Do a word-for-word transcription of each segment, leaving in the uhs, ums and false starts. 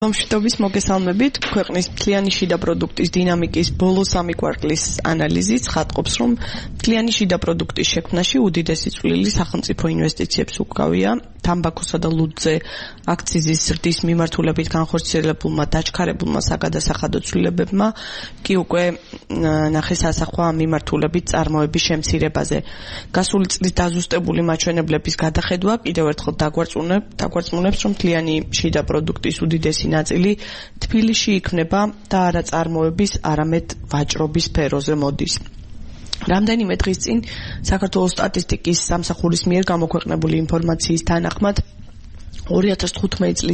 მშვიდობის მოგესალმებით. ქვეყნის მთლიანი შიდა პროდუქტის დინამიკის ბოლო სამი კვარტლის ანალიზით ხატყობს, რომ მთლიანი შიდა პროდუქტის შექმნაში უდიდესი წვლილი სახელმწიფო ინვესტიციებს უკავია. თამბაქოსა და ლუდზე აქციზის ზრდის მიმართულებით განხორციელებულმა დაჩქარებულმა საგადასახადო ცვლილებებმა კი უკვე ნახეს ასახვა მიმართულებით წარმოების შემცირებაზე. გასული წლის დაზუსტებული მაჩვენებლების გადახედვა კიდევ ერთხელ დაგვარწმუნებს, რომ მთლიანი შიდა პროდუქტის უდიდესი ნაწილი თბილისში იქნება და არა წარმოების, არამედ ვაჭრობის სფეროზე მოდის. რამდენიმე დღის წინ საქართველოს სტატისტიკის სამსახურის მიერ გამოქვეყნებული ინფორმაციის თანახმად ორი ათას თხუთმეტი წლის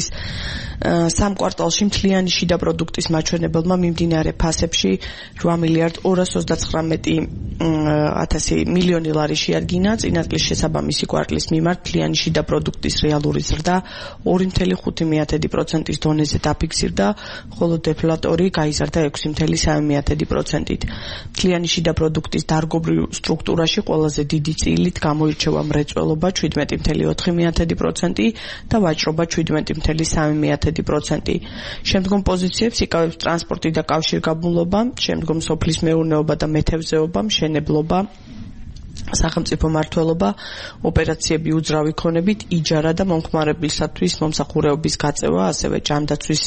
სამ კვარტალში მთლიანი შიდა პროდუქტის მაჩვენებელმა მიმდინარე ფასებში რვა მილიარდ ორას ოცდაცხრამეტი ათასი მილიონი ლარი შეადგინა. წინა წლის შესაბამისი კვარტლის მიმართ მთლიანი შიდა პროდუქტის რეალური ზრდა ორი მცდარი ხუთი პროცენტის დონეზე დაფიქსირდა, ხოლო დეფლატორი გაიზარდა ექვსი მცდარი სამი პროცენტით. მთლიანი შიდა პროდუქტის დარგობრივ სტრუქტურაში ყველაზე დიდი წილით გამოირჩევა მრეწველობა შვიდმეტი მცდარი ოთხი პროცენტი და ვაჭრობა შვიდმეტი მცდარი სამი პროცენტი. შემდგომ პოზიციებს იკავებს ტრანსპორტი და კავშირგაბმულობა, შემდგომ სოფლის მეურნეობა და მეთევზეობა, მშენებლობა, სახელმწიფო მმართველობა, ოპერაციები უძრავი ქონებით, იჯარა და მომხმარებლისათვის მომსახურეობის გაწევა, ასევე ჯანდაცვის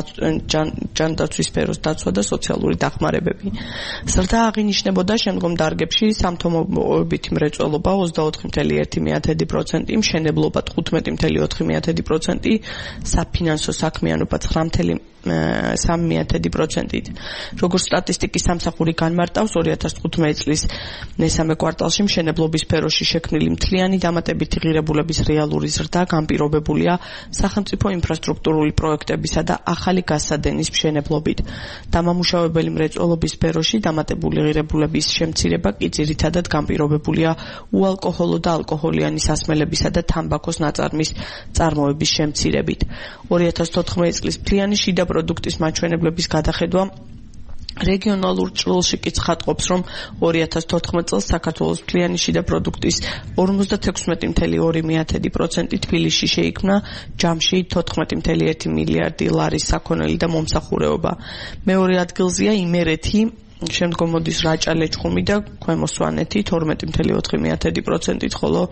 ჯანდაცვის სფეროს დაცვა და სოციალური დახმარებები. ზრდა აღინიშნებოდა შემდგომ დარგებში: სამთო-მოპოვებითი მრეწველობა ოცდაოთხი მცდარი ერთი პროცენტი, მშენებლობა თხუთმეტი მცდარი ოთხი პროცენტი, საფინანსო საქმიანობა ცხრა მცდარი სამი პროცენტით. როგორც სტატისტიკის სამსახური განმარტავს, ორი ათას თხუთმეტი წლის მესამე კვარტალში მშენებლობის სფეროში შექმნილი მთლიანი დამატებითი ღირებულების რეალური ზრდა განპირობებულია სახელმწიფო ინფრასტრუქტურული პროექტებისა და ახალი გასადენის მშენებლობით. დამამუშავებელი მრეწველობის სფეროში დამატებული ღირებულების შემცირება კი ძირითადად განპირობებულია უალკოჰოლო და ალკოჰოლიანი სასმელებისა და თამბაქოს ნაწარმის წარმოების შემცირებით. ორი ათას თოთხმეტი წლის მთლიანი შიდა პროდუქტის მაჩვენებლების გადახედვა რეგიონალურ ჭრილში კი ცხადყოფს, რომ ორი ათას თოთხმეტი წელს საქართველოს მთლიანი შიდა პროდუქტის ორმოცდათექვსმეტი მცდარი ორი პროცენტი თბილისში შეიქმნა, ჯამში თოთხმეტი მცდარი ერთი მილიარდი ლარის საქონელი და მომსახურეობა. მეორე ადგილზეა იმერეთი, შემდგომ მოდის რაჭა-ლეჩხუმი და ქვემო სვანეთი თორმეტი მცდარი ოთხი პროცენტით, ხოლო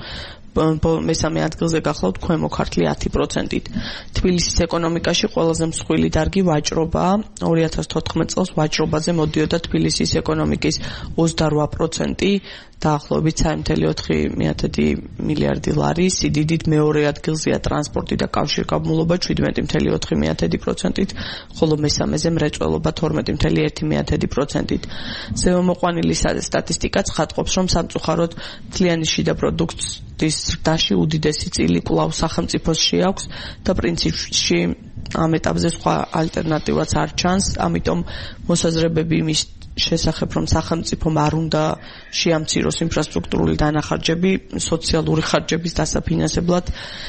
მესამე ადგილზე გახლავთ ქვემო ქართლი ათი პროცენტით. თბილისის ეკონომიკაში ყველაზე მსხვილი დარგი ვაჭრობაა. ორი ათას თოთხმეტი წელს ვაჭრობაზე მოდიოდა თბილისის ეკონომიკის ოცდარვა პროცენტი, დაახლოებით სამი მცდარი ოთხი მილიარდი ლარი, სიდიდით მეორე ადგილზეა ტრანსპორტი და კავშირგაბმულობა შვიდმეტი მცდარი ოთხი პროცენტით, ხოლო მესამეზე მრეწველობა თორმეტი მცდარი ერთი პროცენტით. ზემომოყვანილი სტატისტიკა ცხადყოფს, რომ სამწუხაროდ მთლიანი შიდა პროდუქტის ზრდაში უდიდესი წილი კვლავ სახელმწიფოს შეაქვს და პრინციპში ამ ეტაპზე სხვა ალტერნატივაც არ ჩანს, ამიტომ მოსაზრებები იმის შესახებ, რომ სახელმწიფომ არ უნდა შეამციროს ინფრასტრუქტურული დანახარჯები სოციალური ხარჯების დასაფინანსებლად,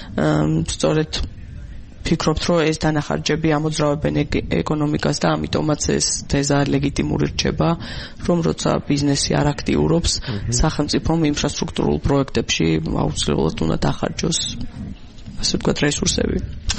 სწორედ ფიქრობთ, რომ ეს დანახარჯები ამოძრავებენ ეკონომიკას და ამიტომაც ეს თეზა ლეგიტიმური რჩება, რომ როცა ბიზნესი არ აქტიურობს, სახელმწიფომ ინფრასტრუქტურულ პროექტებში აუცილებლად უნდა დახარჯოს, ასე ვთქვათ, რესურსები.